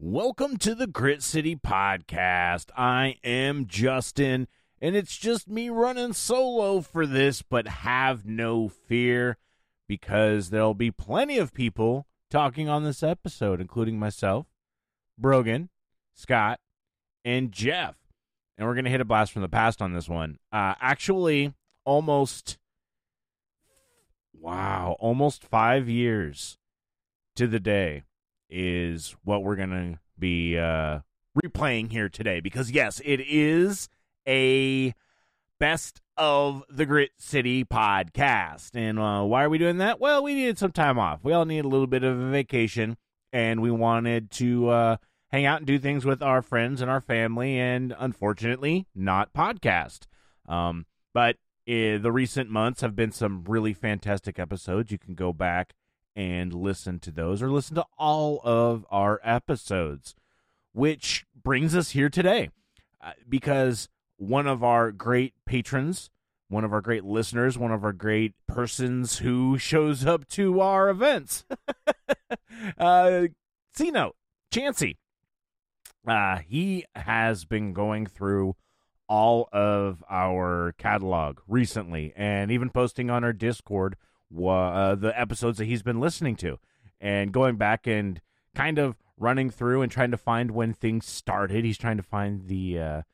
Welcome to the Grit City Podcast. I am Justin, and it's just me running solo for this, but have no fear, because there'll be plenty of people talking on this episode, including myself, Brogan, Scott, and Jeff. And we're going to hit a blast from the past on this one. Actually, almost 5 years to the day is what we're going to be replaying here today. Because, yes, it is a Best of the Grit City podcast. And why are we doing that? Well, we needed some time off. We all need a little bit of a vacation, and we wanted to hang out and do things with our friends and our family, and unfortunately, not podcast. But the recent months have been some really fantastic episodes. You can go back and listen to those, or listen to all of our episodes, which brings us here today, because one of our great patrons, one of our great listeners, one of our great persons who shows up to our events, C-Note, Chancey, he has been going through all of our catalog recently, and even posting on our Discord the episodes that he's been listening to, and going back and kind of running through and trying to find when things started. He's trying to find the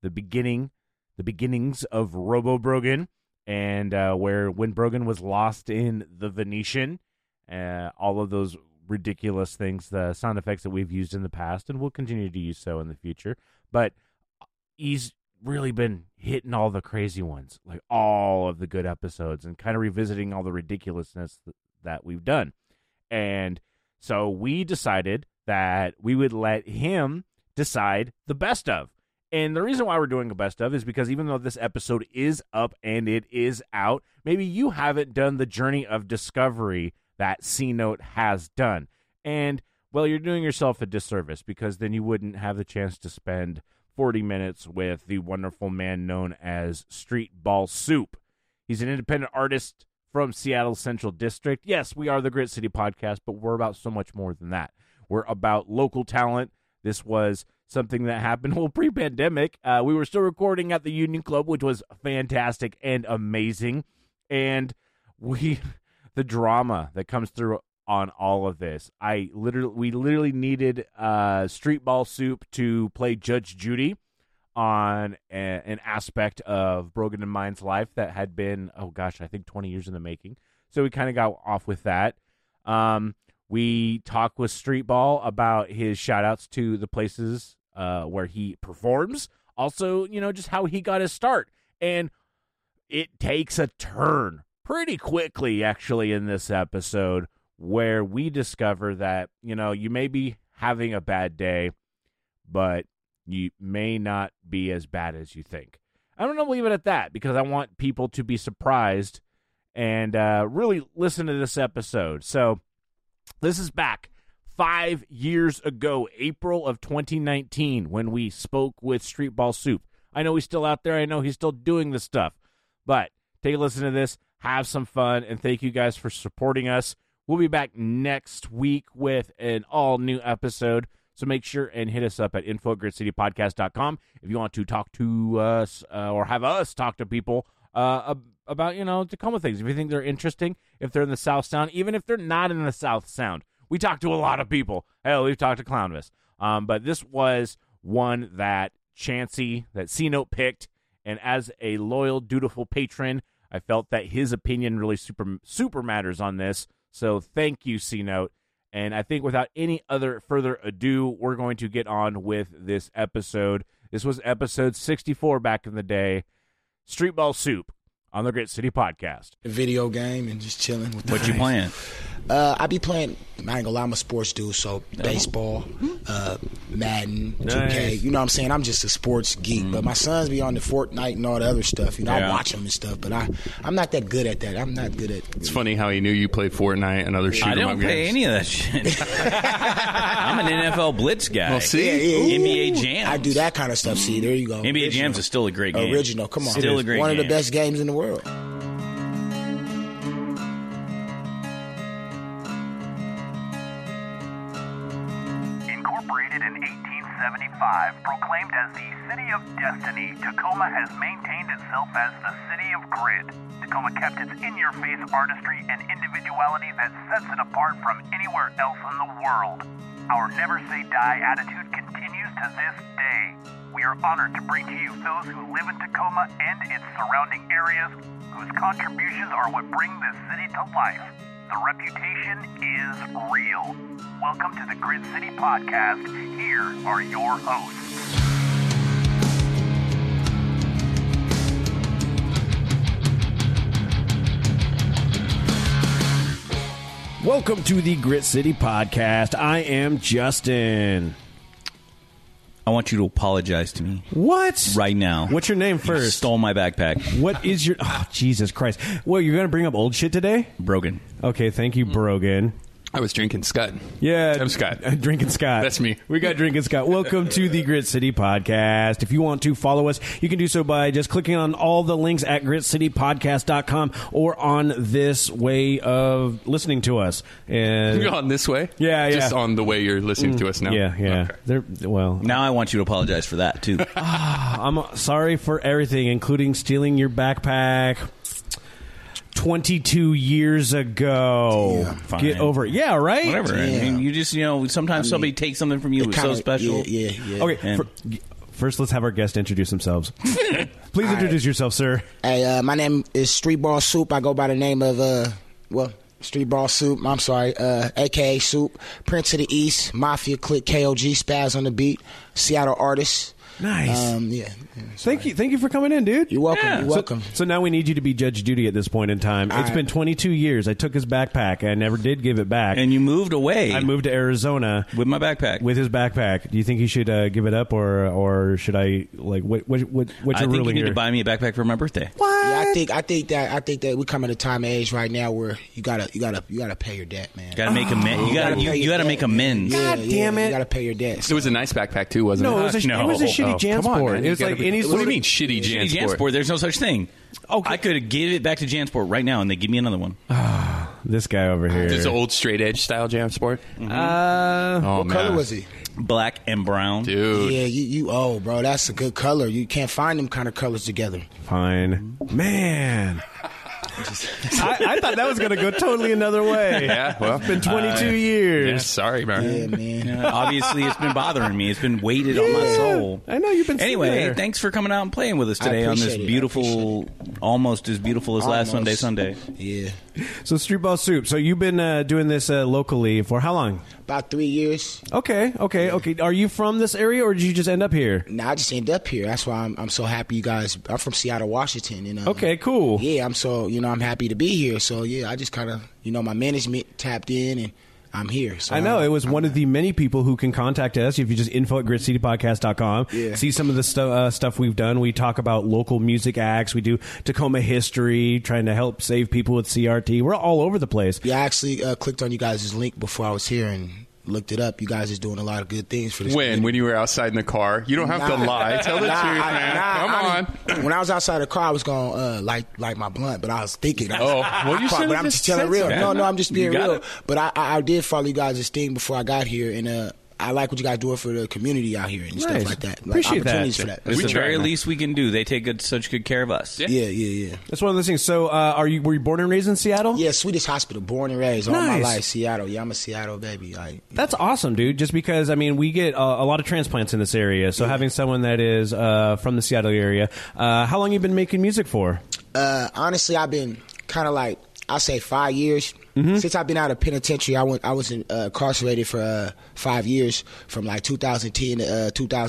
beginnings of Robo Brogan, and when Brogan was lost in the Venetian, all of those ridiculous things, the sound effects that we've used in the past, and we'll continue to use so in the future. But he's really been hitting all the crazy ones, like all of the good episodes, and kind of revisiting all the ridiculousness that we've done. And so we decided that we would let him decide the best of. And the reason why we're doing a best of is because even though this episode is up and it is out, maybe you haven't done the journey of discovery that C-Note has done. And, well, you're doing yourself a disservice, because then you wouldn't have the chance to spend 40 minutes with the wonderful man known as Street Ball Soup. He's an independent artist from Seattle Central District. Yes, we are the Grit City Podcast, but we're about so much more than that. We're about local talent. This was something that happened pre-pandemic. We were still recording at the Union Club, which was fantastic and amazing. And the drama that comes through on all of this. We literally needed Street Ball Soup to play Judge Judy on an aspect of Brogan and mine's life that had been, I think 20 years in the making. So we kind of got off with that. We talked with Street Ball about his shout-outs to the places where he performs. Also, just how he got his start. And it takes a turn pretty quickly, actually, in this episode, where we discover that, you may be having a bad day, but you may not be as bad as you think. I'm going to leave it at that, because I want people to be surprised and really listen to this episode. So this is back 5 years ago, April of 2019, when we spoke with Street Ball Soup. I know he's still out there. I know he's still doing this stuff. But take a listen to this, have some fun, and thank you guys for supporting us. We'll be back next week with an all-new episode, so make sure and hit us up at info@gritcitypodcast.com if you want to talk to us or have us talk to people about, Tacoma things. If you think they're interesting, if they're in the South Sound, even if they're not in the South Sound. We talk to a lot of people. Hell, we've talked to Clownvis. But this was one that Chancey, that C-Note picked, and as a loyal, dutiful patron, I felt that his opinion really super matters on this. So thank you, C-Note. And I think without any other further ado, we're going to get on with this episode. This was episode 64 back in the day. Street Ball Soup on the Grit City Podcast. A video game and just chilling with the What you playing? I be playing, I ain't gonna lie, I'm a sports dude, so baseball, Madden, 2K, you know what I'm saying? I'm just a sports geek, but my sons be on the Fortnite and all the other stuff, I watch them and stuff, but I'm not that good at that. I'm not good at... It's funny how he knew you played Fortnite and other shoot 'em up games. I don't pay any of that shit. I'm an NFL Blitz guy. Well, see? NBA Jams. I do that kind of stuff, see, there you go. NBA Jams is still a great game. Original, come on. Still a great game. One of the best games in the world. in 1875, proclaimed as the City of Destiny, Tacoma has maintained itself as the City of Grit. Tacoma kept its in-your-face artistry and individuality that sets it apart from anywhere else in the world. Our never-say-die attitude continues to this day. We are honored to bring to you those who live in Tacoma and its surrounding areas, whose contributions are what bring this city to life. The reputation is real. Welcome to the Grit City Podcast. Here are your hosts. Welcome to the Grit City Podcast. I am Justin. I want you to apologize to me. What? Right now. What's your name You first? stole my backpack. What is your... Oh, Jesus Christ. Well, you're going to bring up old shit today? Brogan. Okay, thank you, Brogan. I was drinking Scott. Yeah. I'm Scott. Drinking Scott. That's me. We got Drinking Scott. Welcome to the Grit City Podcast. If you want to follow us, you can do so by just clicking on all the links at gritcitypodcast.com or on this way of listening to us. And You're on this way? Yeah, yeah. Just on the way you're listening to us now? Yeah, yeah. Okay. Well, Now I want you to apologize for that, too. I'm sorry for everything, including stealing your backpack 22 years ago. Damn. Fine. Get over it. Yeah, right? Whatever. I mean, you just, sometimes somebody takes something from you. It's so special. Yeah. Okay, And- first let's have our guests introduce themselves. Please introduce yourself, sir. Hey, my name is Street Ball Soup. I go by the name of Street Ball Soup. I'm sorry, AKA Soup. Prince of the East, Mafia Click, KOG, Spaz on the beat, Seattle artist. Nice. Yeah. Thank you for coming in, dude. You're welcome. Yeah. You're welcome. So now we need you to be Judge Judy at this point in time. It's been 22 years. I took his backpack. I never did give it back. And you moved away. I moved to Arizona with my backpack. with his backpack. Do you think he should give it up, or should I like what's your I think ruling you need here? to buy me a backpack for my birthday. Yeah, I think that we come at a time of age right now where you gotta pay your debt, man. Got to make amends. You got to make amends. God damn it. You gotta pay your debt. It was a nice backpack, too, wasn't No, it? it was a shitty Come on, JanSport. man. It was You like gotta any What sort do you of- mean, shitty JanSport? JanSport, there's no such thing. Okay. I could give it back to JanSport right now, and they give me another one. This guy over here. Just the old straight edge style JanSport? Oh, What color was he? Black and brown. Dude. Yeah, you bro, that's a good color. You can't find them kind of colors together. Fine. Man. I thought that was going to go totally another way. Yeah, well. It's been 22 years. Yeah, sorry, man. Yeah, man. Obviously, it's been bothering me. It's been weighted on my soul. I know you've been sitting Anyway, there. thanks for coming out and playing with us today on this appreciate it. beautiful, almost as beautiful as last Almost. Sunday. Yeah. So Street Ball Soup. So you've been doing this locally for how long? About 3 years. Okay. Are you from this area, or did you just end up here? Now I just ended up here. That's why I'm so happy you guys. I'm from Seattle, Washington. And, Okay, cool. Yeah, I'm so I'm happy to be here. So yeah, I just kind of my management tapped in and I'm here. So I know it was one of the many people who can contact us if you just info at gritcitypodcast.com. Yeah. See some of the stuff we've done. We talk about local music acts. We do Tacoma history, trying to help save people with CRT. We're all over the place. Yeah, I actually clicked on you guys' link before I was here and looked it up. You guys is doing a lot of good things for this. When you were outside in the car? You don't have to lie. Tell the truth, man. Come on. When I was outside the car, I was going light my blunt, but I was thinking. Well, you should But have I'm just just telling said real. so. No, I'm just being You got real. it. But I did follow you guys' thing before I got here, and I like what you guys doing for the community out here and Nice. stuff like that. Like, Appreciate that. opportunities for that. It's We the try, very man. least we can do. They take such good care of us. Yeah. That's one of those things. So, were you born and raised in Seattle? Yeah, Swedish Hospital, born and raised all my Nice. life, Seattle. Yeah, I'm a Seattle baby. That's awesome, dude. Just because, we get a lot of transplants in this area. So having someone that is from the Seattle area, how long you been making music for? Honestly, I've been kind of like, I'll say 5 years. Since I've been out of penitentiary, I was incarcerated for 5 years, from like 2010 to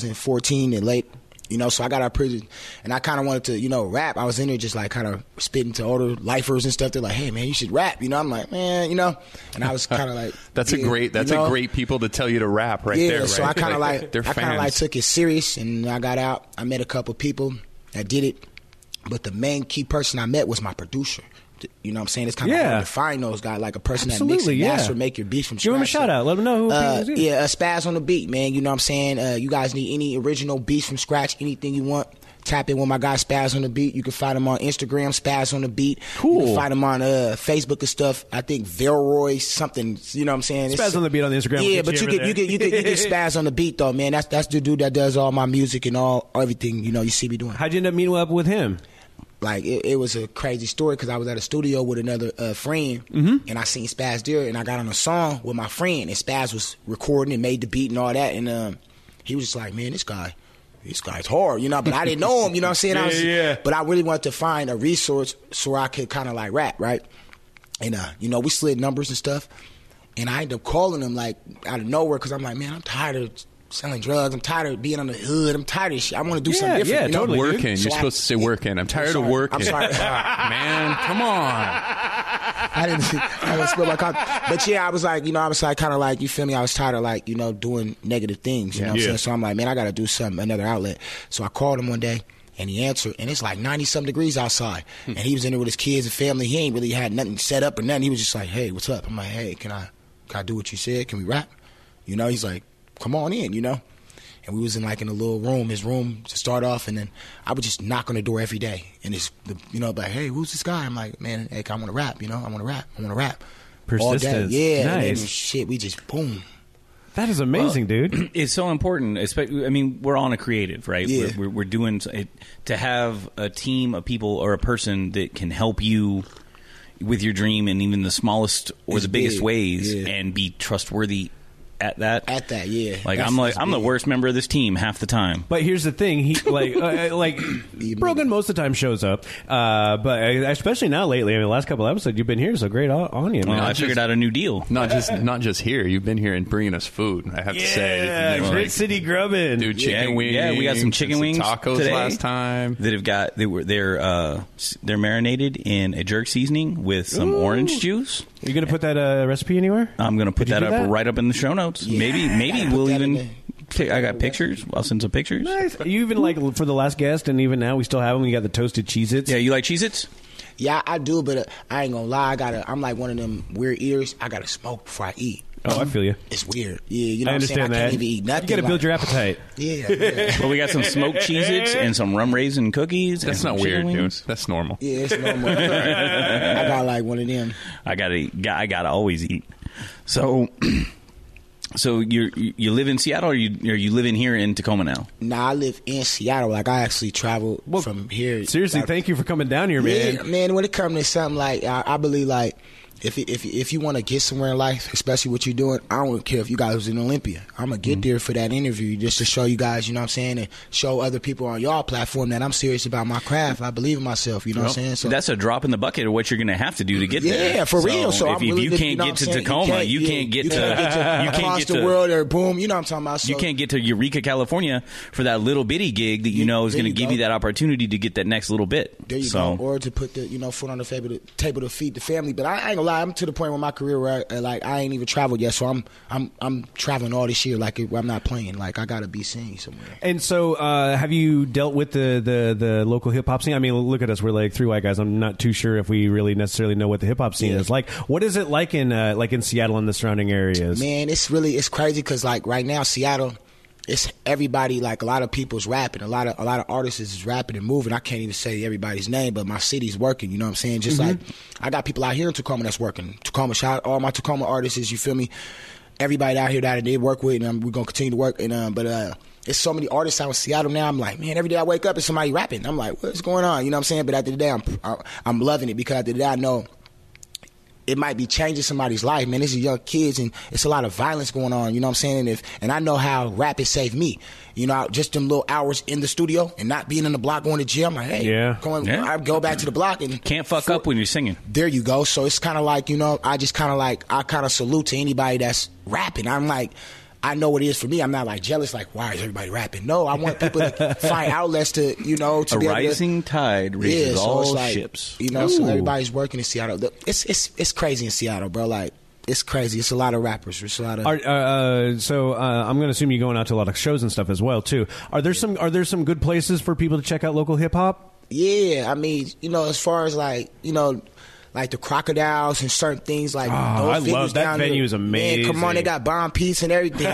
2014 and late. So I got out of prison, and I kind of wanted to, rap. I was in there just like kind of spitting to older lifers and stuff. They're like, "Hey, man, you should rap." I'm like, "Man, and I was kind of like, That's yeah, a great people to tell you to rap right there, right? So I kind of like, they're fans. took it serious, and I got out. I met a couple people that did it, but the main key person I met was my producer. You know what I'm saying? It's kind of hard to find those guys, like a person that mix and master, make your beats from scratch. Give him a shout out. Let him know who he is. Spaz on the beat, man. You know what I'm saying? You guys need any original beats from scratch, anything you want, tap in with my guy Spaz on the Beat. You can find him on Instagram, Spaz on the Beat. Cool. You can find him on Facebook and stuff. I think Velroy something. You know what I'm saying? Spaz on the Beat on the Instagram. Yeah, but you get Spaz on the Beat though, man. That's the dude that does all my music and everything. You know, you see me doing. How'd you end up meeting up with him? Like it was a crazy story because I was at a studio with another friend, and I seen Spaz there, and I got on a song with my friend, and Spaz was recording and made the beat and all that, and he was just like, man, this guy's hard, you know. But I didn't know him, you know what I'm saying? But I really wanted to find a resource so I could kind of like rap, right? And you know, we slid numbers and stuff, and I ended up calling him like out of nowhere because I'm like, man, I'm tired of selling drugs. I'm tired of being on the hood. I'm tired of shit. I want to do something different. Yeah, you know? totally. Working. You're supposed to say working. I'm tired of working. I'm sorry. Man, come on. I didn't spill my coffee. But yeah, I was like kind of like, you feel me? I was tired of like, you know, doing negative things. You know what I'm saying? So I'm like, man, I got to do something, another outlet. So I called him one day. And he answered, and it's like 90-something degrees outside. And he was in there with his kids and family. He ain't really had nothing set up or nothing. He was just like, hey, what's up? I'm like, hey, can I do what you said? Can we rap? You know, he's like, come on in, you know? And we was in a little room, his room to start off, and then I would just knock on the door every day. And it's, you know, like, hey, who's this guy? I'm like, man, hey, I want to rap, you know? I want to rap. Persistence. Yeah. Nice. And then, shit, we just, boom. That is amazing, dude. It's so important. Especially, I mean, we're on a creative, right? Yeah. We're doing it, to have a team of people or a person that can help you with your dream in even the smallest or the biggest ways, and be trustworthy at that. Yeah. Like I'm the worst member of this team half the time. But here's the thing: he like Brogan most of the time shows up, but especially now lately. I mean, the last couple episodes you've been here, so great on you, man. Well, I figured out a new deal. Not just here. You've been here and bringing us food. I have to say, yeah, Grit City grubbing, dude. Chicken wings. Yeah, we got some chicken wings, tacos today last time. They're marinated in a jerk seasoning with some orange juice. Are you gonna put that recipe anywhere? I'm gonna put that up right up in the show notes. Yeah. Maybe we'll even. I got pictures. I'll send some pictures. Nice. You even like for the last guest, and even now we still have them. You got the toasted Cheez-Its. Yeah, you like Cheez-Its? Yeah, I do, but I ain't gonna lie. I'm like one of them weird eaters. I gotta smoke before I eat. Oh, I feel you. It's weird. Yeah, you know I what I'm saying? understand that. I can't even eat nothing. You got to build your appetite. Yeah. Well, we got some smoked Cheez-Its and some rum raisin cookies. That's not weird, dude. That's normal. Yeah, it's normal. I got like one of them. I gotta always eat. So you live in Seattle, or you live in here in Tacoma now? Nah, I live in Seattle. Like I actually traveled from here. Seriously, thank you for coming down here, man. Yeah, man. When it comes to something like I believe like. If you want to get somewhere in life, especially what you're doing, I don't care if you guys was in Olympia. I'm going to get there for that interview just to show you guys, you know what I'm saying, and show other people on y'all platform that I'm serious about my craft. I believe in myself, you know what I'm saying? So that's a drop in the bucket of what you're going to have to do to get there. Yeah, for real. So if you can't get to Tacoma, you can't get to the world or boom, you know what I'm talking about. So, you can't get to Eureka, California for that little bitty gig that you know is going to give you that opportunity to get that next little bit. There you go. Or to put the foot on the table to feed the family. But I ain't gonna lie, I'm to the point where my career where I ain't even traveled yet, so I'm traveling all this year. Like I'm not playing. Like I gotta be seen somewhere. And so, have you dealt with the local hip hop scene? I mean, look at us. We're like three white guys. I'm not too sure if we really necessarily know what the hip hop scene is like. What is it like in Seattle and the surrounding areas? Man, it's crazy because like right now Seattle. It's everybody, like a lot of people's rapping. A lot of artists is rapping and moving. I can't even say everybody's name, but my city's working. You know what I'm saying? Just like I got people out here in Tacoma that's working. Tacoma, shout out all my Tacoma artists. You feel me? Everybody out here that they work with, and we're gonna continue to work. And but it's so many artists out in Seattle now. I'm like, man, every day I wake up, it's somebody rapping. I'm like, what's going on? You know what I'm saying? But at the end of the day, I'm loving it because at the end of the day, I know. It might be changing somebody's life, man. This is young kids, and it's a lot of violence going on. You know what I'm saying? And I know how rap has saved me. You know, just them little hours in the studio and not being in the block going to gym. I'm like, hey, I go back to the block and can't fuck up when you're singing. There you go. So it's kind of like, you know, I kind of salute to anybody that's rapping. I'm like. I know what it is for me. I'm not like jealous, like, why is everybody rapping? No, I want people to find outlets to, you know, to be able to. A rising tide raises all ships. You know, so everybody's working in Seattle. It's crazy in Seattle, bro. Like, it's crazy. It's a lot of rappers. It's a lot of. So I'm going to assume you're going out to a lot of shows and stuff as well, too. Are there some good places for people to check out local hip hop? Yeah, I mean, you know, as far as like, you know, like the Crocodiles and certain things like I love that venue. Is amazing. Man, come on, they got bomb piece and everything.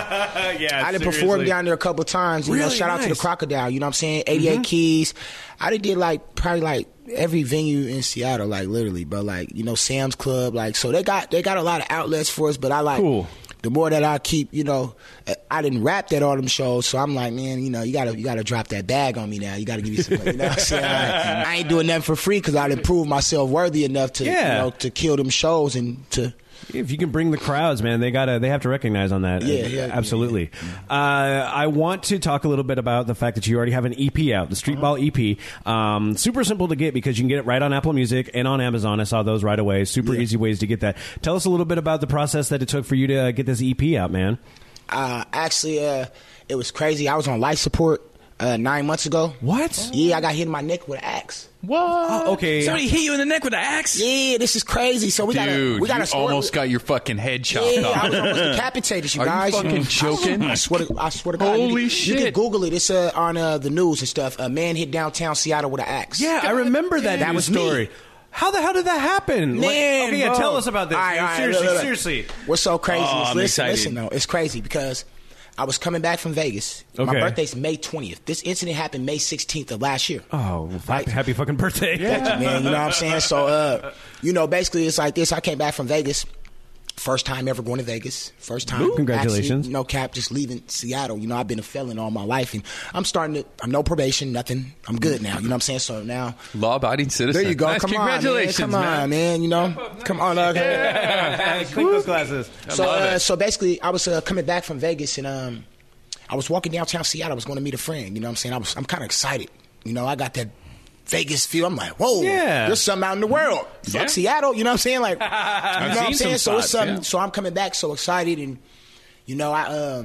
I done performed down there a couple of times. You know, shout out to the Crocodile. You know what I'm saying? 88 Keys. I did like probably like every venue in Seattle, like literally, but like, you know, Sam's Club, like, so they got a lot of outlets for us, but I like the more that I keep, you know, I didn't rap at all them shows, so I'm like, man, you know, you gotta drop that bag on me now. You gotta give me some, you know what I'm saying? I ain't doing nothing for free because I didn't prove myself worthy enough to, you know, to kill them shows and to. If you can bring the crowds, man, they have to recognize on that. Yeah, absolutely. Yeah. I want to talk a little bit about the fact that you already have an EP out, the Street Ball EP. Super simple to get because you can get it right on Apple Music and on Amazon. I saw those right away. Super easy ways to get that. Tell us a little bit about the process that it took for you to get this EP out, man. Actually, it was crazy. I was on life support 9 months ago. What? Yeah, I got hit in my neck with an axe. What? Oh, okay. Somebody hit you in the neck with an axe? Yeah, this is crazy. So we got you almost got your fucking head chopped off. I was almost decapitated, you guys. Are you fucking joking? I swear to God. Holy shit. You can Google it. It's on the news and stuff. A man hit downtown Seattle with an axe. Yeah, I remember that was story. Me. How the hell did that happen? Man, okay, bro. Tell us about this. All right, seriously. What's so crazy is, I'm listen, though. It's crazy because I was coming back from Vegas. Okay. My birthday's May 20th. This incident happened May 16th of last year. Oh, happy fucking birthday. Thank you, man. You know what I'm saying? So, you know, basically it's like this. I came back from Vegas. First time ever going to Vegas. First time. Ooh, congratulations. Actually, no cap, just leaving Seattle. You know, I've been a felon all my life. And I'm no probation, nothing. I'm good now. You know what I'm saying? So now. Law-abiding citizen. There you go. Nice. Come Congratulations, on, man. You know? Come on. Clink those glasses. So basically, I was coming back from Vegas and I was walking downtown Seattle. I was going to meet a friend. You know what I'm saying? I'm kind of excited. You know, I got that Vegas feel. I'm like, whoa, there's something out in the world. Fuck Seattle. You know what I'm saying? Like, you know what I'm saying? So it's something. So I'm coming back so excited, and you know,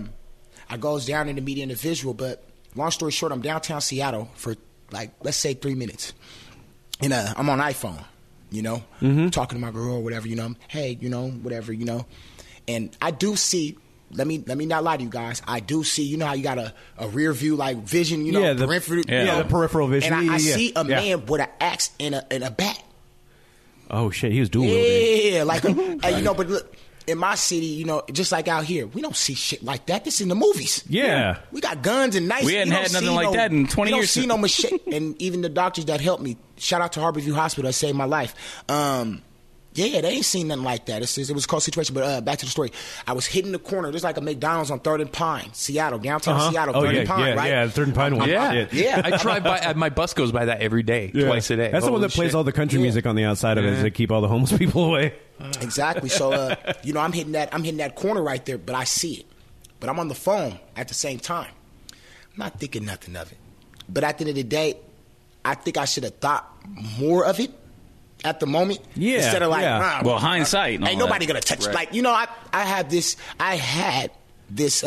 I goes down in to meet the individual. But long story short, I'm downtown Seattle for like, let's say 3 minutes, and I'm on iPhone. You know, talking to my girl or whatever. You know, hey, you know, whatever. You know, and I do see. Let me not lie to you guys. I do see, you know how you got a rear view like vision, you know, the peripheral vision. And I see a man with an axe and a bat. Oh shit, he was dual wielding. Yeah, like you know, but look, in my city, you know, just like out here, we don't see shit like that. This is in the movies. Yeah. We got guns and knives. We hadn't had nothing like that in 20 years. You don't see no machete. And even the doctors that helped me, shout out to Harborview Hospital, that saved my life. Yeah, they ain't seen nothing like that. It was a close situation, but back to the story. I was hitting the corner. There's like a McDonald's on 3rd and Pine, Seattle, downtown Seattle, 3rd and Pine, right? Yeah, 3rd and Pine one. Yeah. I drive by. My bus goes by that every day, twice a day. That's the one that plays all the country music on the outside of it to keep all the homeless people away. Exactly. So, you know, I'm hitting that corner right there, but I see it. But I'm on the phone at the same time. I'm not thinking nothing of it. But at the end of the day, I think I should have thought more of it at the moment. Yeah. Instead of like, well, hindsight. Ain't nobody going to touch it. Like, you know, I had this, because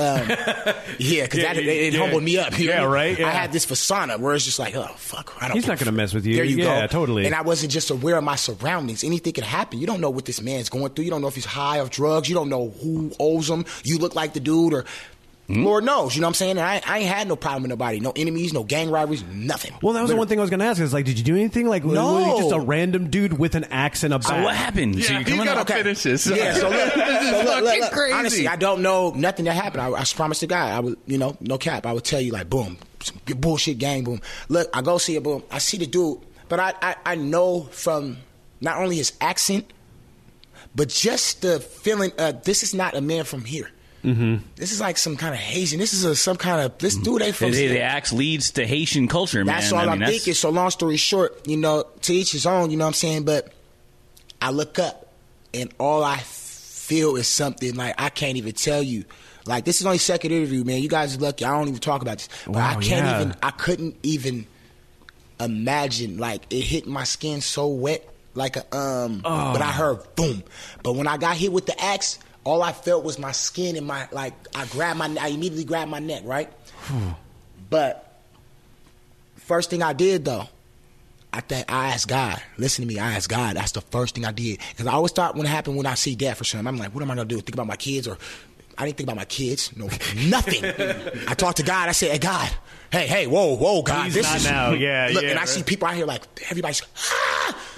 it humbled me up. You know? Right. Yeah. I had this persona where it's just like, oh, fuck. He's not going to mess with you. There you go. Yeah, totally. And I wasn't just aware of my surroundings. Anything could happen. You don't know what this man's going through. You don't know if he's high off drugs. You don't know who owes him. You look like the dude or... Lord knows, you know what I'm saying? And I ain't had no problem with nobody. No enemies, no gang rivalries, nothing. Well, that was the one thing I was going to ask. Is like, did you do anything? Like, no. Was he just a random dude with an axe and a bat? So what happened? Yeah, so you got to finish this. Yeah, so look, fucking crazy. Honestly, I don't know nothing that happened. I promised the guy, I would, you know, no cap. I would tell you like, boom, some bullshit gang, boom. Look, I go see it, boom. I see the dude, but I know from not only his accent, but just the feeling, this is not a man from here. Mm-hmm. This is like some kind of Haitian. This is some kind of this dude ain't from. The axe leads to Haitian culture, man. That's all I'm thinking. So long story short, you know, to each his own. You know what I'm saying? But I look up, and all I feel is something like I can't even tell you. Like this is only second interview, man. You guys are lucky. I don't even talk about this. But wow, I couldn't even imagine. Like it hit my skin so wet, like a But I heard boom. But when I got hit with the axe. All I felt was my skin and I immediately grabbed my neck, right? But first thing I did though, I asked God. Listen to me, I asked God. That's the first thing I did. Because I always thought when it happened when I see death or something, I'm like, what am I gonna do? Think about my kids? Or I didn't think about my kids. No, nothing. I talked to God. I said, hey God, hey, whoa, God. Please, this not is now. Yeah, look, yeah. And I see people out here like everybody's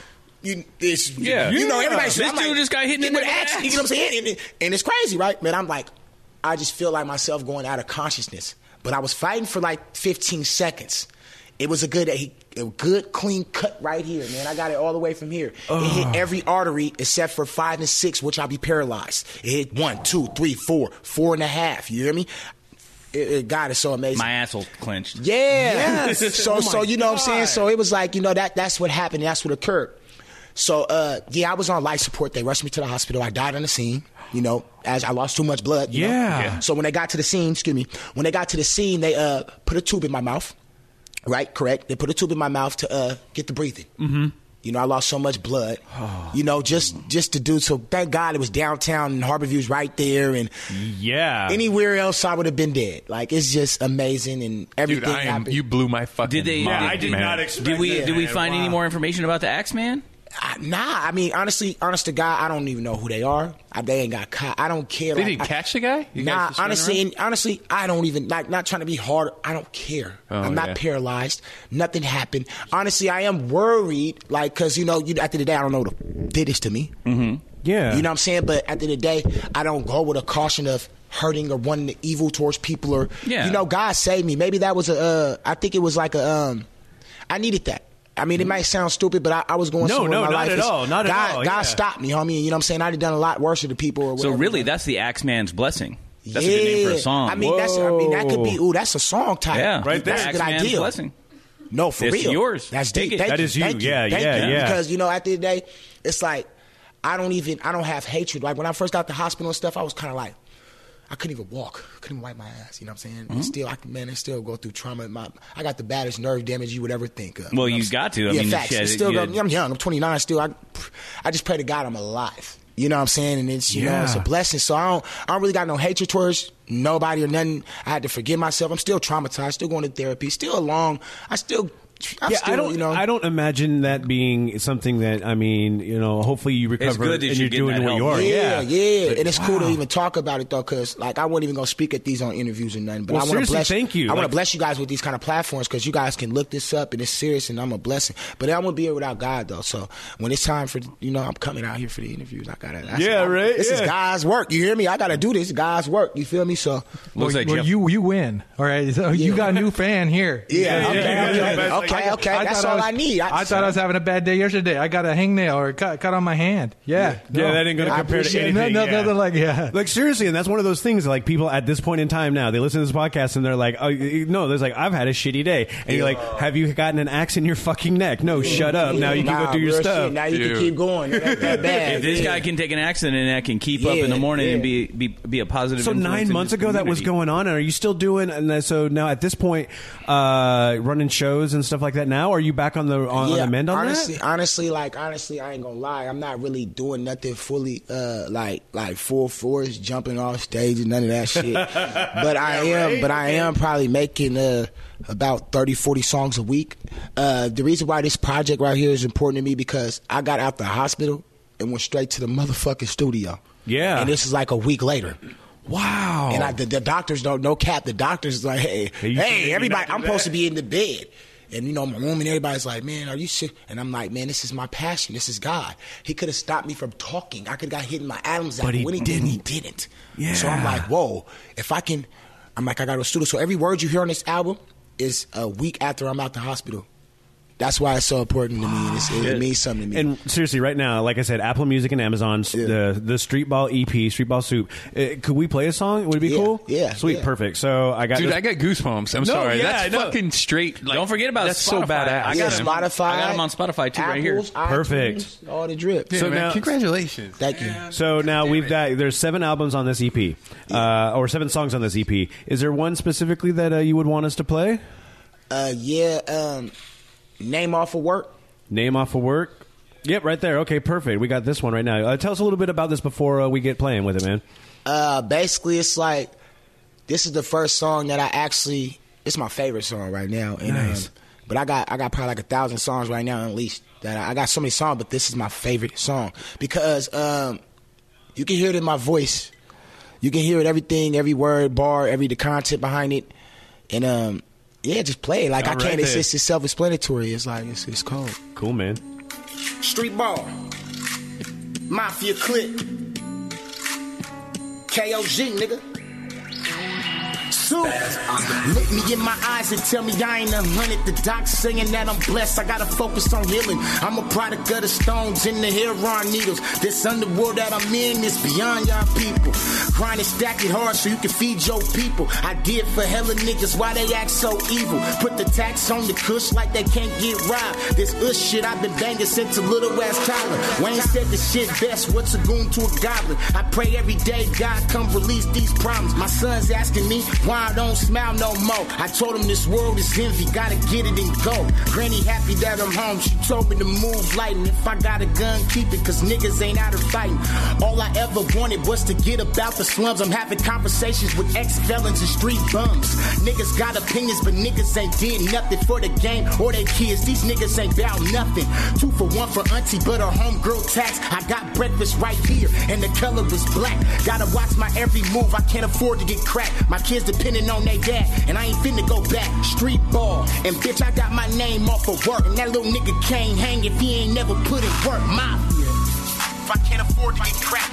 You know, everybody's this dude just got hit in the axe. You know what I'm saying? And it's crazy, right? Man, I'm like, I just feel like myself going out of consciousness. But I was fighting for like 15 seconds. It was a good, clean cut right here, man. I got it all the way from here. It hit every artery except for 5 and 6, which I'll be paralyzed. It hit 1, 2, 3, 4, 4.5. You hear me? God, it's so amazing. My asshole clenched. Yeah. Yes. So you know what I'm saying? So it was like, you know, that's what happened. That's what occurred. So, I was on life support. They rushed me to the hospital. I died on the scene, you know, as I lost too much blood. You know? So when they got to the scene, they put a tube in my mouth. Right, correct. They put a tube in my mouth to get the breathing. Mm-hmm. You know, I lost so much blood. You know, just to do so. Thank God it was downtown and Harbor View's right there, and anywhere else I would have been dead. Like, it's just amazing, and everything happened. You blew my fucking mind. I did not expect. Did we find any more information about the Axeman? Nah, I mean, honest to God, I don't even know who they are. They ain't got caught. I don't care. They didn't catch the guy? Honestly, I don't even, like, not trying to be hard. I don't care. I'm not paralyzed. Nothing happened. Honestly, I am worried, like, because, you know, at the end of the day, I don't know who did this to me. Mm-hmm. Yeah. You know what I'm saying? But at the end of the day, I don't go with a caution of hurting or wanting the evil towards people or, you know, God saved me. Maybe that was I think it was like I needed that. I mean, it might sound stupid, but I was going somewhere in my life. Not at all. God stopped me, homie. You know what I'm saying? I'd have done a lot worse to the people. Or whatever. So really, that's the Axeman's blessing. That's a good name for a song. I mean, that could be. That's a song title. Yeah, right there. That's a good idea. Blessing. No, for it's real. Yours. That's deep. That is you. Thank you. Yeah. Because, you know, at the end of the day, it's like I don't have hatred. Like when I first got to the hospital and stuff, I was kind of like, I couldn't even walk. I couldn't even wipe my ass. You know what I'm saying? Mm-hmm. I still go through trauma. I got the baddest nerve damage you would ever think of. Well, you got to. I mean, facts. I'm young. I'm 29 still. I just pray to God I'm alive. You know what I'm saying? And it's, you know, it's a blessing. So I don't really got no hatred towards nobody or nothing. I had to forgive myself. I'm still traumatized. Still going to therapy. Still along. I don't imagine that being something that, I mean, you know, hopefully you recover and you're doing what you are. Yeah. But, and it's cool to even talk about it, though, because, like, I wasn't even going to speak at these on interviews or nothing. But I want to bless thank you. I want to bless you guys with these kind of platforms because you guys can look this up and it's serious and I'm a blessing. But I'm going to be here without God, though. So when it's time for, you know, I'm coming out here for the interviews. I got to. This is God's work. You hear me? I got to do this. God's work. You feel me? So. You win. All right. So you got a new fan here. Okay, that's all I need. I thought I was having a bad day yesterday. I got a hangnail or cut on my hand. Yeah, that ain't going to compare to anything. Like, seriously, and that's one of those things, like, people at this point in time now, they listen to this podcast and they're like, oh, no, there's like, I've had a shitty day. And you're like, have you gotten an axe in your fucking neck? No, shut up. Now you can go do your stuff. Shit. Now you can keep going. That bad. If this guy can take an accident and that can keep up in the morning and be a positive So 9 months ago that was going on, and are you still doing, and so now at this point, running shows and stuff like that now? Are you back on the mend on that? Honestly, I ain't gonna lie. I'm not really doing nothing fully, like full force, jumping off stage and none of that shit. But I am probably making about 30, 40 songs a week. The reason why this project right here is important to me because I got out the hospital and went straight to the motherfucking studio. Yeah. And this is like a week later. Wow. And the doctors don't, no cap, the doctors like, hey, everybody, I'm supposed to be in the bed. And, you know, my room and everybody's like, man, are you sick? And I'm like, man, this is my passion. This is God. He could have stopped me from talking. I could have got hit in my Adam's apple. When he didn't. Yeah. So I'm like, whoa, if I can, I got to go to the studio. So every word you hear on this album is a week after I'm out the hospital. That's why it's so important to me, and it means something to me. And seriously, right now, like I said, Apple Music and Amazon, the Street Ball EP, Street Ball Soup. Could we play a song? Would it be cool? Yeah. Sweet, perfect. So I got goosebumps. I'm sorry. That's fucking straight. Like, don't forget about that's Spotify. So badass. I got Spotify. I got him on Spotify too, right here. Perfect. All the drip. Yeah, so man, now, congratulations. Thank you. So now there's 7 albums on this EP, or 7 songs on this EP. Is there one specifically that you would want us to play? Name Off of Work. Name Off of Work. Yep, right there. Okay, perfect. We got this one right now. Tell us a little bit about this before we get playing with it, man. Basically, it's like this is the first song that it's my favorite song right now. And, nice. But I got probably like 1,000 songs right now at least. That I got so many songs, but this is my favorite song because you can hear it in my voice. You can hear it, everything, every word, bar, the content behind it, and just play it. Like, I can't. It's self-explanatory. It's like it's cold. Cool, man. Street ball. Mafia clique. KOG, nigga. Look me in my eyes and tell me I ain't 100. The doc saying that I'm blessed. I gotta focus on healing. I'm a product of the stones and the heroin needles. This underworld that I'm in is beyond y'all people. Grind and stack it hard so you can feed your people. I did for hella niggas, why they act so evil? Put the tax on the kush like they can't get robbed. This shit I've been banging since a little ass Tyler. Wayne said the shit best, what's a goon to a goblin? I pray every day God come release these problems. My son's asking me why I don't smile no more. I told him this world is envy, gotta get it and go. Granny happy that I'm home, she told me to move light. And if I got a gun, keep it, cause niggas ain't out of fighting. All I ever wanted was to get about the slums. I'm having conversations with ex-felons and street bums. Niggas got opinions, but niggas ain't did nothing for the game or their kids. These niggas ain't bout nothing. 2 for 1 for auntie, but her homegirl tax. I got breakfast right here, and the color is black. Gotta watch my every move, I can't afford to get cracked. My kids depending on their dad, and I ain't finna go back. Street ball, and bitch, I got my name off of work, and that little nigga can't hang if he ain't never put in work. Mafia. If I can't afford to get cracked.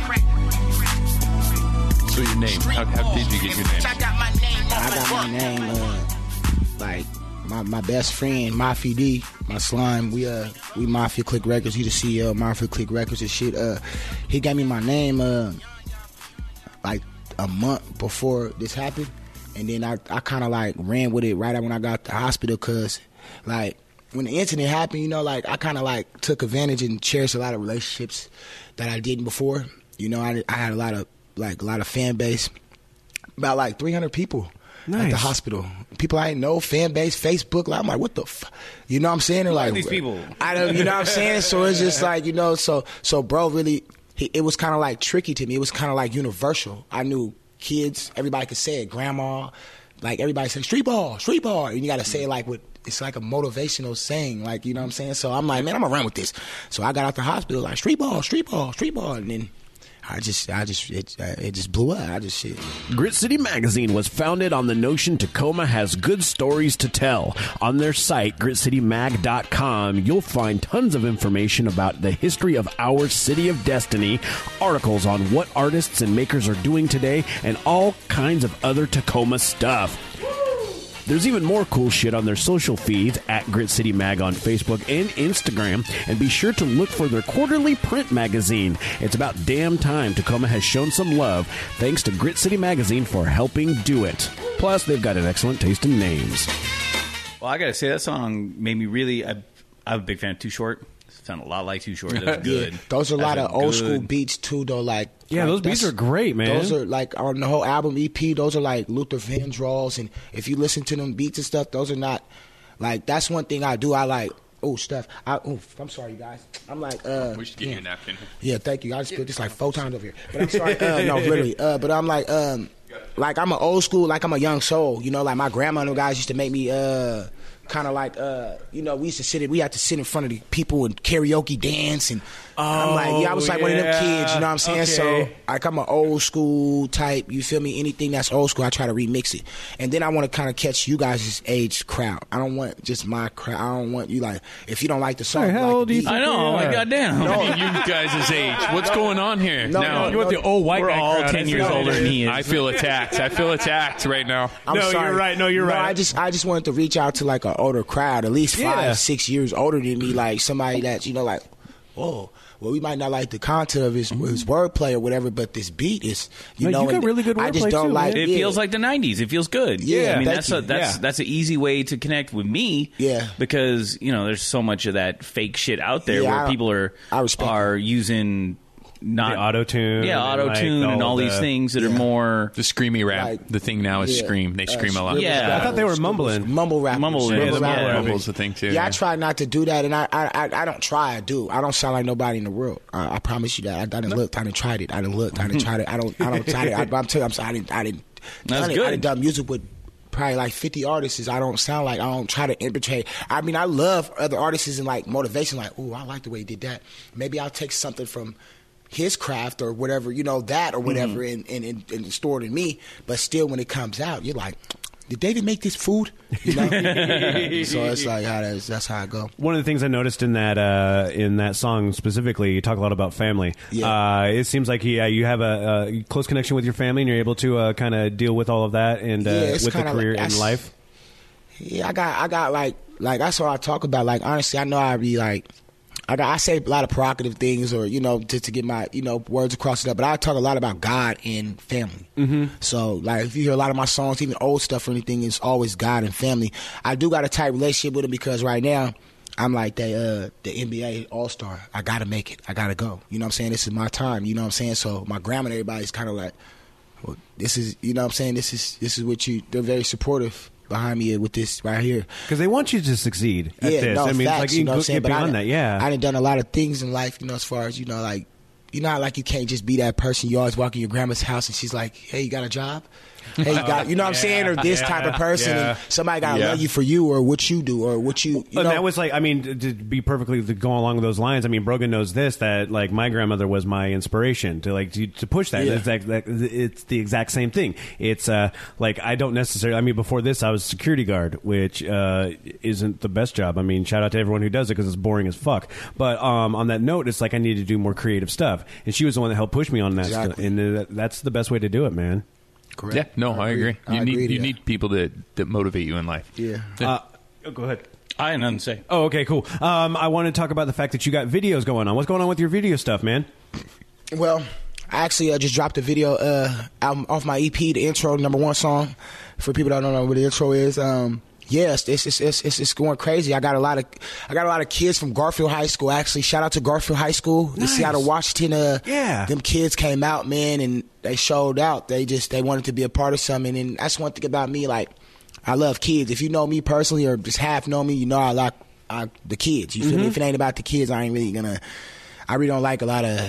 So your name? How did you get your name? I got my name. Like my best friend, Mafia D, my slime. We Mafia Click Records. He the CEO of Mafia Click Records and shit. He gave me my name like a month before this happened, and then I kind of like ran with it right when I got to the hospital, cause like when the incident happened, you know, like I kind of like took advantage and cherished a lot of relationships that I didn't before. You know, I had a lot of fan base, about like 300 people at the hospital. People I didn't know, fan base, Facebook. Like, I'm like, what the you know what I'm saying? They're like, these people. I don't, you know what I'm saying? So it's just like, you know, so bro, really, it was kind of like tricky to me. It was kind of like universal. I knew kids, everybody could say it. Grandma, like everybody said, street ball, and you got to say it like with. It's like a motivational saying, like, you know what I'm saying? So I'm like, man, I'm gonna run with this. So I got out the hospital like street ball, and then it just blew up. Shit. Grit City Magazine was founded on the notion Tacoma has good stories to tell. On their site, gritcitymag.com, you'll find tons of information about the history of our city of destiny, articles on what artists and makers are doing today, and all kinds of other Tacoma stuff. There's even more cool shit on their social feeds at Grit City Mag on Facebook and Instagram, and be sure to look for their quarterly print magazine. It's about damn time Tacoma has shown some love, thanks to Grit City Magazine for helping do it. Plus, they've got an excellent taste in names. Well, I gotta say, that song made me really... I'm a big fan of Too Short. It sounded a lot like Too Short. That's good. Yeah, those are a lot of old school beats, too, though. Like, those beats are great, man. Those are, like, on the whole album EP, those are, like, Luther Vandross. And if you listen to them beats and stuff, those are not, like, that's one thing I do. I like, Steph. I'm sorry, you guys. I'm like, we should get you a napkin. Yeah, thank you. I just spilled this, like, 4 times over here. But I'm sorry. No, literally. But I'm like I'm an old school, like, I'm a young soul. You know, like, my grandma and them guys used to make me, kind of like, you know, we had to sit in front of the people and karaoke dance, and I'm like, I was like one of them kids, you know what I'm saying? Okay. So, like, I'm an old school type, you feel me? Anything that's old school, I try to remix it. And then I want to kind of catch you guys' age crowd. I don't want just my crowd. I don't want you, like, if you don't like the song, how old do you I know, like, goddamn. No, you guys' age. What's going on here? No, you want the old white guy all crowd. 10 years older than he is. I feel attacked right now. I'm sorry. You're right. No, you're right. I just wanted to reach out to, like, an older crowd, at least 5-6 years older than me, like somebody that's, you know, like, whoa, well, we might not like the content of his wordplay or whatever, but this beat is, you know, you got really good wordplay. I just don't too, like it. Feels like the 90s. It feels good. Yeah, I mean, that's an easy way to connect with me. Yeah, because, you know, there's so much of that fake shit out there where people are using. Not the auto-tune. Yeah, auto-tune and all these things that are more... The screamy rap. Like, the thing now is scream. They scream a lot. Yeah. I thought they were mumbling. Mumble rap. Mumble Mumble's the thing, too. Yeah, I try not to do that, and I don't try. I do. I don't sound like nobody in the world. I promise you that. I didn't look. I didn't try it. I didn't look. I didn't try it. I don't try it. I'm telling you, I'm sorry. I didn't. That's good. I done done music with probably like 50 artists. I don't sound like, I don't try to imitate. I mean, I love other artists and like motivation, like, ooh, I like the way he did that. Maybe I'll take something from his craft or whatever, that or whatever, and stored in me. But still, when it comes out, you're like, did David make this food? So it's like that's how I go. One of the things I noticed in that song specifically, you talk a lot about family. Yeah. It seems like you have a close connection with your family, and you're able to kind of deal with all of that and with the career and life. Yeah, I got like that's what I talk about. Like honestly, I know I'd be like. I say a lot of provocative things or, to get my, words across it up. But I talk a lot about God and family. Mm-hmm. So, like, if you hear a lot of my songs, even old stuff or anything, it's always God and family. I do got a tight relationship with them because right now, I'm like the NBA All-Star. I got to make it. I got to go. You know what I'm saying? This is my time. You know what I'm saying? So, my grandma and everybody's kind of like, well, this is, you know what I'm saying? This is what they're very supportive behind me with this right here because they want you to succeed at this. No, I mean, facts, it's like you know what I'm saying? Beyond that, yeah. I done a lot of things in life, as far as like, like you can't just be that person. You always walk in your grandma's house and she's like, "Hey, you got a job?" Hey, you got, what I'm saying, or this type of person, and somebody got to love you for you or what you do or what you. And that was like, I mean, to be perfectly to go along those lines. I mean, Brogan knows this, that like my grandmother was my inspiration to push that. Yeah. It's the exact same thing. It's like I don't necessarily. I mean, before this, I was security guard, which isn't the best job. I mean, shout out to everyone who does it because it's boring as fuck. But on that note, it's like I need to do more creative stuff, and she was the one that helped push me on that. Exactly. And that's the best way to do it, man. Correct. Yeah, no, I agree. You need people that motivate you in life. Yeah. Go ahead. I had nothing to say. Oh, okay, cool. I want to talk about the fact that you got videos going on. What's going on with your video stuff, man? Well, I actually just dropped a video album off my EP, the intro, #1 song. For people that don't know what the intro is, yes, it's going crazy. I got a lot of kids from Garfield High School. Actually, shout out to Garfield High School in Seattle, Washington. Them kids came out, man, and they showed out. They wanted to be a part of something, and that's one thing about me. Like, I love kids. If you know me personally or just half know me, you know I like the kids. You feel me? If it ain't about the kids, I really don't like a lot of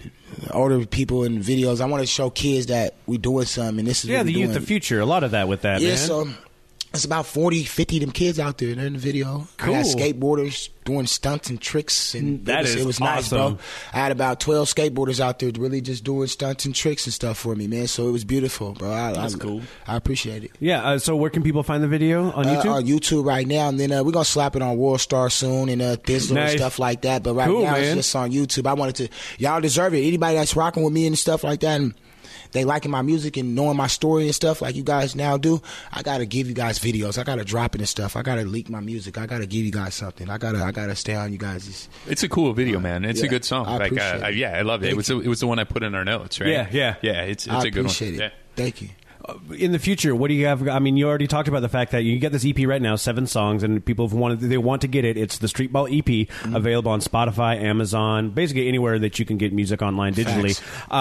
older people in videos. I want to show kids that we doing something, and this is what the we're youth, doing. the future. A lot of that with that, man. So it's about 40, 50 of them kids out there. They're in the video. Cool. I got skateboarders doing stunts and tricks, and it was nice, awesome. bro. I had about 12 skateboarders out there really just doing stunts and tricks and stuff for me, man. So it was beautiful, bro. That's cool. I appreciate it. Yeah. So where can people find the video on YouTube? On YouTube right now, and then we're gonna slap it on World Star soon and Thizzler and stuff like that. But right now it's just on YouTube. I wanted to. Y'all deserve it. Anybody that's rocking with me and stuff like that, and they liking my music and knowing my story and stuff like you guys now do, I gotta give you guys videos. I gotta drop it and stuff. I gotta leak my music. I gotta give you guys something. I gotta stay on you guys. It's a cool video, man. It's a good song. I appreciate it. I love it. It was the one I put in our notes, right? Yeah. It's a good one. I appreciate it. Yeah. Thank you. In the future, what do you have? I mean, you already talked about the fact that you get this EP right now, 7 songs, and people want to get it. It's the Streetball EP, available on Spotify, Amazon, basically anywhere that you can get music online digitally.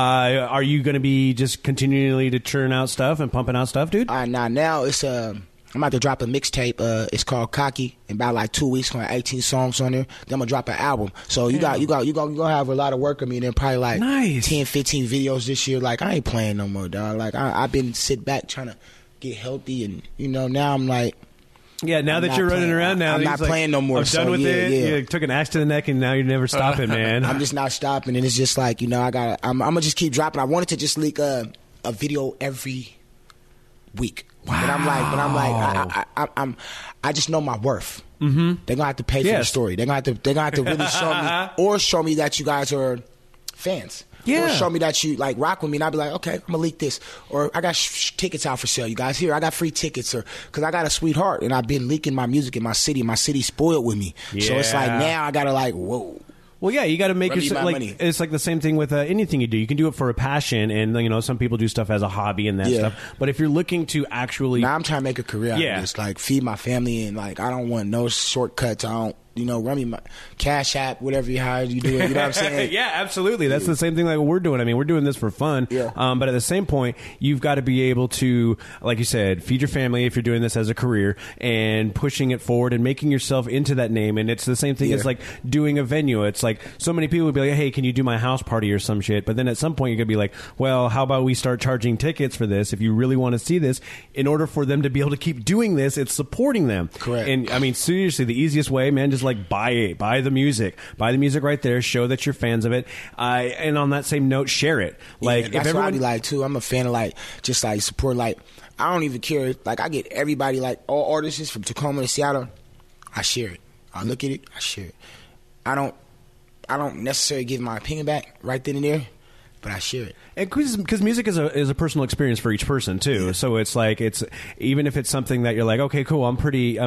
Are you going to be just continually to churn out stuff and pumping out stuff, dude? Now it's I'm about to drop a mixtape. It's called Cocky. In about like 2 weeks, gonna have 18 songs on there. Then I'm gonna drop an album. So you gonna have a lot of work on me. And then probably like 10, 15 videos this year. Like I ain't playing no more, dog. Like I've been sit back trying to get healthy, and now I'm like. Yeah, now that you're running around now, I'm not playing no more. I'm done with it. Yeah. You took an axe to the neck, and now you're never stopping, man. I'm just not stopping, and it's just like I'm gonna just keep dropping. I wanted to just leak a video every week. Wow. But I just know my worth. Mm-hmm. They're gonna have to pay for the story. They're gonna have to really show me that you guys are fans. Yeah. Or show me that you like rock with me, and I'll be like, okay, I'm gonna leak this. Or I got tickets out for sale, you guys. Here, I got free tickets, or because I got a sweetheart, and I've been leaking my music in my city. My city's spoiled with me, so it's like now I gotta like, whoa. Well, yeah, you got to make it like money. It's like the same thing with anything you do. You can do it for a passion, and some people do stuff as a hobby and that stuff. But if you're looking to actually, now I'm trying to make a career out of this, like feed my family, and like I don't want no shortcuts. I don't. Run me my Cash App, whatever how you do it. You know what I'm saying? Yeah, absolutely. That's the same thing like we're doing. I mean, we're doing this for fun. Yeah. But at the same point, you've got to be able to, like you said, feed your family if you're doing this as a career and pushing it forward and making yourself into that name. And it's the same thing as like doing a venue. It's like so many people would be like, hey, can you do my house party or some shit? But then at some point, you're going to be like, well, how about we start charging tickets for this if you really want to see this? In order for them to be able to keep doing this, it's supporting them. Correct. And I mean, seriously, the easiest way, man, is like buy the music right there. Show that you're fans of it. And on that same note, share it. Like that's if everyone, what I be like too. I'm a fan of like just like support. Like I don't even care. Like I get everybody, like all artists from Tacoma to Seattle. I share it. I look at it. I share it. I don't necessarily give my opinion back right then and there, but I share it. And because music is a personal experience for each person too. Yeah. So it's like even if it's something that you're like, okay, cool, I'm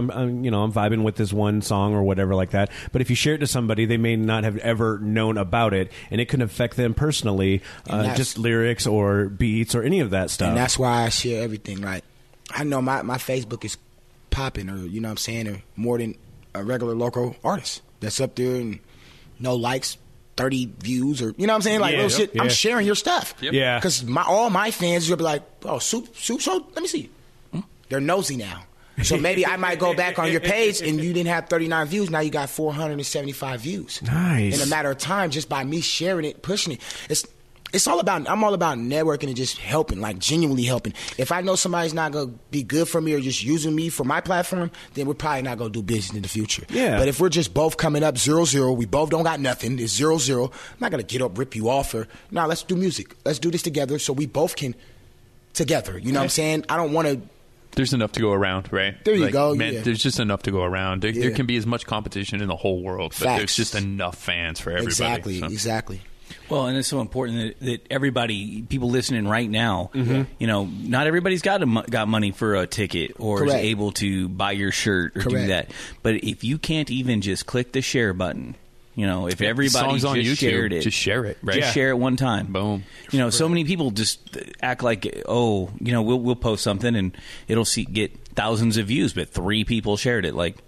vibing with this one song or whatever like that. But if you share it to somebody, they may not have ever known about it, and it can affect them personally, just lyrics or beats or any of that stuff. And that's why I share everything. Like I know my Facebook is popping, or you know what I'm saying, or more than a regular local artist that's up there and no likes, 30 views, or you know what I'm saying, like little shit. I'm sharing your stuff. Yeah, because all my fans will be like, oh, Soup Show, let me see. They're nosy now. So maybe I might go back on your page and you didn't have 39 views. Now you got 475 views. Nice. In a matter of time, just by me sharing it, pushing it. It's all about, I'm all about networking and just helping, like genuinely helping. If I know somebody's not going to be good for me or just using me for my platform, then we're probably not going to do business in the future. Yeah. But if we're just both coming up 0-0, we both don't got nothing, it's 0-0, I'm not going to get up, rip you off, or, no, let's do music. Let's do this together so we both can, together. You know what I'm saying? I don't want to. There's enough to go around, right? There you go. Man, there's just enough to go around. There can be as much competition in the whole world, but there's just enough fans for everybody. Exactly. Well, and it's so important that everybody, people listening right now, you know, not everybody's got money for a ticket or is able to buy your shirt or do that. But if you can't even just click the share button, you know, if everybody just YouTube, shared it, just share it, right? Just share it one time. Boom. You know, so many people just act like, oh, you know, we'll post something and it'll get thousands of views, but 3 people shared it. Like,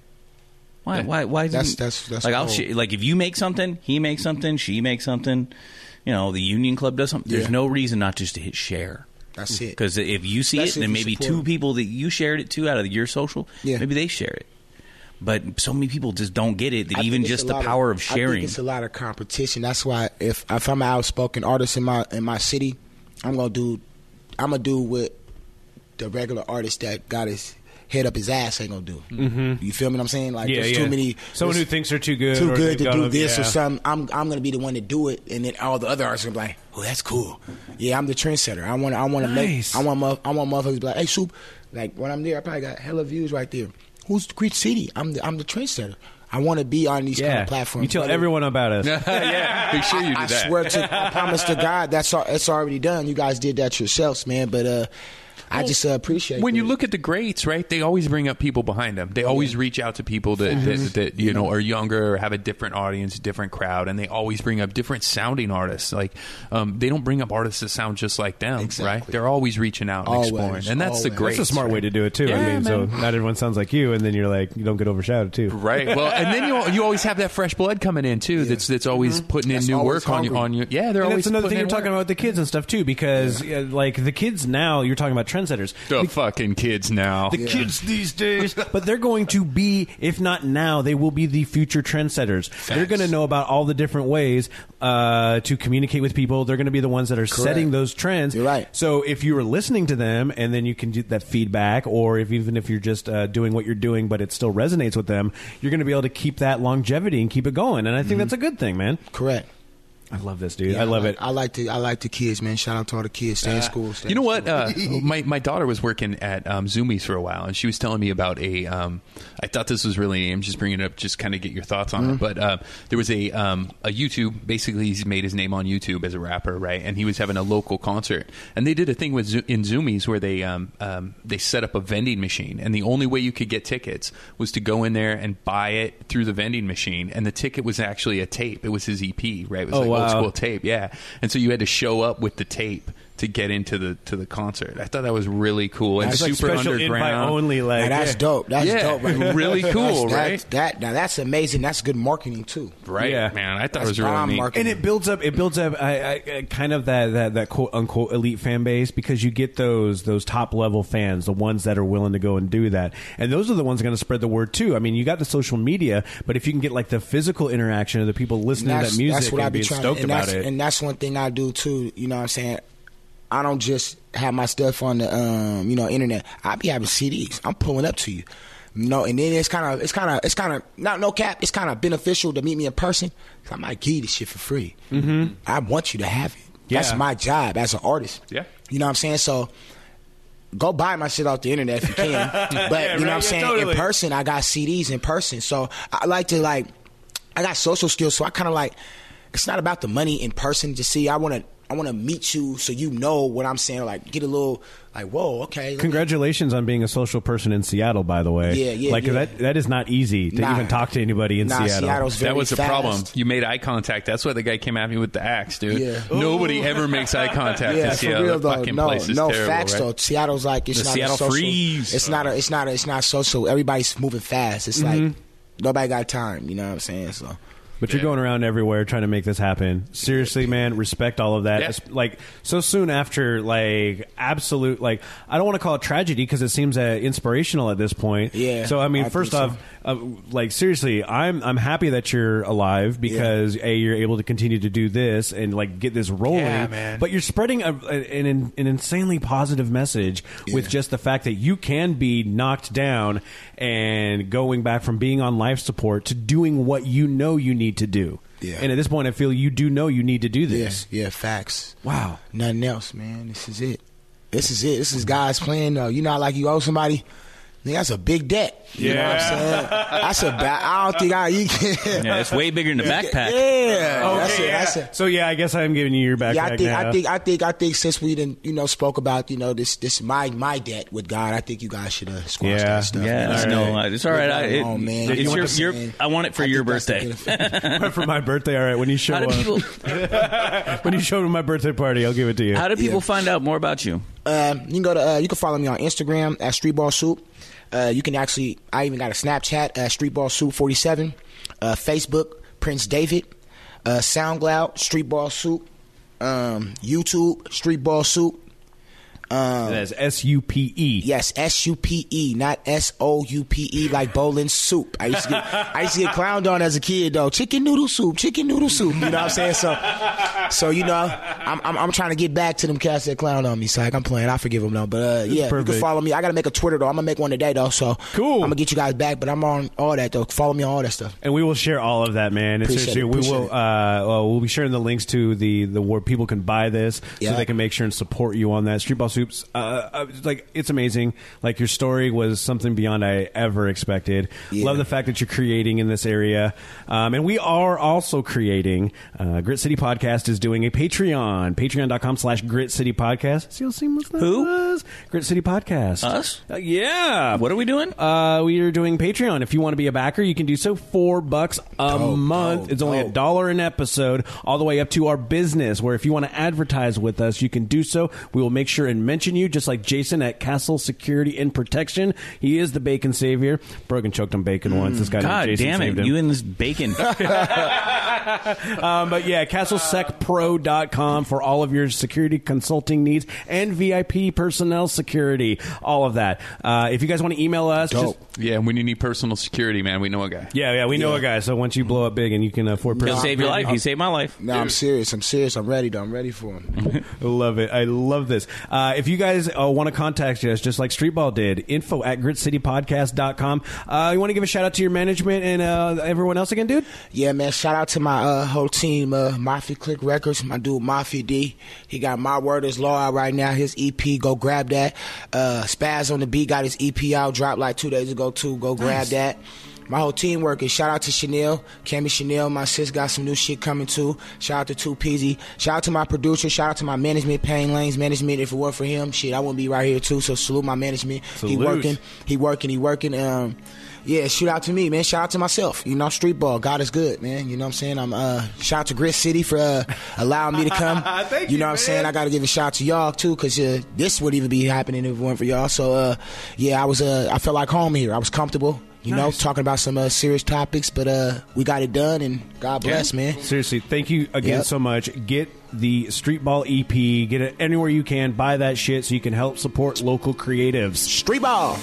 why? That's like cool. I'll like if you make something, he makes something, she makes something. You know, the Union Club does something. There's no reason not just to hit share. That's it. Because if you see it, then maybe 2 people that you shared it to out of your social, maybe they share it. But so many people just don't get it. That even just the power of sharing. I think it's a lot of competition. That's why if I'm an outspoken artist in my city, I'm gonna do what the regular artist that got his head up his ass ain't gonna do. You feel me? What I'm saying? Like there's too many. Someone who thinks they're too good to do this or something. I'm gonna be the one to do it, and then all the other artists are gonna be like, "Oh, that's cool." Yeah, I'm the trendsetter. I want to make. I want motherfuckers to be like, "Hey, Soup." Like when I'm there, I probably got hella views right there. Who's the Grit City? I'm the trendsetter. I want to be on these kind of platforms. You tell everyone about us. Make sure you do that. I promise to God, it's already done. You guys did that yourselves, man. But I just appreciate when you look at the greats, right? They always bring up people behind them. They always reach out to people that you know are younger or have a different audience, different crowd, and they always bring up different sounding artists. Like they don't bring up artists that sound just like them, right? They're always reaching out and exploring, and that's the great. That's a smart way to do it too. Yeah, I mean, man. so not everyone sounds like you, and then you're like you don't get overshadowed too, right? Well, and then you always have that fresh blood coming in too. That's always putting in new work on you. Yeah, they're always. That's another thing you're talking about with the kids and stuff too, because like the kids now, you're talking about trendsetters. Fucking kids now. The kids these days. But they're going to be, if not now, they will be the future trendsetters. Facts. They're going to know about all the different ways to communicate with people. They're going to be the ones that are setting those trends. You're right. So if you are listening to them and then you can do that feedback, or even if you're just doing what you're doing but it still resonates with them, you're going to be able to keep that longevity and keep it going. And I think that's a good thing, man. Correct. I love this, dude. Yeah, I love it. I like the kids, man. Shout out to all the kids. Stay in school. You know what? My daughter was working at Zoomies for a while, and she was telling me about I thought this was really. I'm just bringing it up, just kind of get your thoughts on it. But there was a YouTube. Basically, he's made his name on YouTube as a rapper, right? And he was having a local concert, and they did a thing in Zoomies where they set up a vending machine, and the only way you could get tickets was to go in there and buy it through the vending machine, and the ticket was actually a tape. It was his EP, right? It was old school tape, and so you had to show up with the tape to get into the concert. I thought that was really cool and that's super like special underground. Only, like now that's dope. That's dope. Right? Really cool, right? Now that's amazing. That's good marketing too, right? Yeah, man. I thought it was really neat. And it builds up. I kind of that quote unquote elite fan base, because you get those top level fans, the ones that are willing to go and do that, and those are the ones going to spread the word too. I mean, you got the social media, but if you can get like the physical interaction of the people listening to that music, that's what and being stoked about it, and that's one thing I do too. You know what I'm saying? I don't just have my stuff on the internet. I be having CDs. I'm pulling up to you. No, and then it's kind of not no cap. It's kind of beneficial to meet me in person. I might give you this shit for free. Mm-hmm. I want you to have it. Yeah. That's my job as an artist. Yeah, you know what I'm saying. So go buy my shit off the internet if you can. But yeah, you know what I'm saying. Totally. In person, I got CDs in person. So I like to I got social skills. So I kind of it's not about the money in person. Just see, I want to meet you so you know what I'm saying. Like get a little whoa, okay. Congratulations on being a social person in Seattle, by the way. Yeah. That is not easy to even talk to anybody in Seattle. That was the problem. You made eye contact. That's why the guy came at me with the axe, dude. Yeah. Nobody ever makes eye contact in Seattle. For real, though. Fucking place is terrible, facts right? though. Seattle's it's the not Seattle a social, freeze. It's not social. Everybody's moving fast. It's like nobody got time. You know what I'm saying? So. But you're going around everywhere trying to make this happen. Seriously, man, respect all of that. Yeah. So soon after, absolute, I don't want to call it tragedy because it seems inspirational at this point. Yeah. So, I mean, first off, seriously, I'm happy that you're alive because, A, you're able to continue to do this and, get this rolling. Yeah, man. But you're spreading an insanely positive message with just the fact that you can be knocked down and going back from being on life support to doing what you know you need to do. Yeah. And at this point, I feel you do know you need to do this. Yeah, facts. Wow. Nothing else, man. This is it. This is God's plan, though. You know, like you owe somebody. That's a big debt. You know what I'm saying? I don't think you can. Yeah, it's way bigger than the backpack. Yeah. Okay, I guess I'm giving you your backpack I think since we didn't, spoke about, this my debt with God, I think you guys should squash that stuff. Yeah, I know. It's all right. Man. I want it for your birthday. For my birthday, all right. When you show up, when you show up at my birthday party, I'll give it to you. How do people find out more about you? You can you can follow me on Instagram at Streetball Soup. You can actually, I even got a Snapchat, Streetball Soup 47, Facebook, Prince David, SoundCloud, Streetball Soup, YouTube, Streetball Soup. That's SUPE. Yes, SUPE, not SOUPE, like bowling soup. I used to get clowned on as a kid though. Chicken noodle soup. You know what I'm saying? So I'm trying to get back to them cats that clown on me. So I'm playing. I forgive them though. But you can follow me. I gotta make a Twitter though. I'm gonna make one today though. So cool. I'm gonna get you guys back. But I'm on all that though. Follow me on all that stuff. And we will share all of that, man. We'll be sharing the links to the where people can buy this so they can make sure and support you on that. Streetball Soups, it's amazing. Your story was something beyond I ever expected. Love the fact that you're creating in this area, and we are also creating. Grit City Podcast is doing a patreon.com/Grit City Podcast. See how seamless that was? Grit City Podcast. Us? Yeah. What are we doing? We are doing Patreon. If you want to be a backer, you can do so. $4 a month. It's only $1 an episode, all the way up to our business, where if you want to advertise with us, you can do so. We will make sure and mention you, just like Jason at Castle Security and Protection. He is the bacon savior. Brogan choked on bacon once. This guy God named Jason damn it, saved him. you and this bacon. But yeah, CastleSecPro.com for all of your security consulting needs and VIP personnel security. All of that. If you guys want to email us, when you need personal security, man, we know a guy. Yeah, we know a guy. So once you blow up big and you can afford He'll save your life. He saved my life. No, I'm serious. I'm ready, though. I'm ready for him. I love it. I love this. If you guys want to contact us, just like Streetball did, info@gritcitypodcast.com. You want to give a shout out to your management and everyone else again, dude? Yeah, man. Shout out to my whole team, Mafia Click Records. My dude, Mafia D. He got My Word Is Law out right now. His EP, go grab that. Spaz on the Beat got his EP out, dropped 2 days ago, too. Go grab that. My whole team working. Shout out to Chanel, Cammy Chanel. My sis got some new shit coming too. Shout out to 2Peasy. Shout out to my producer. Shout out to my management, Payne Lanes Management. If it weren't for him, I wouldn't be right here too. So salute my management. Salute. He working. Yeah, shout out to me, man. Shout out to myself. Streetball. God is good, man. You know what I'm saying? Shout out to Grit City for allowing me to come. Thank you know what I'm saying? I got to give a shout out to y'all too, because this wouldn't even be happening if it weren't for y'all. So I felt like home here. I was comfortable. Talking about some serious topics, but we got it done, and God bless, man. Seriously, thank you again so much. Get the Streetball EP. Get it anywhere you can. Buy that shit so you can help support local creatives. Streetball!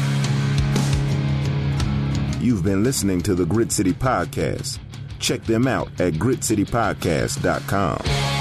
You've been listening to the Grit City Podcast. Check them out at gritcitypodcast.com.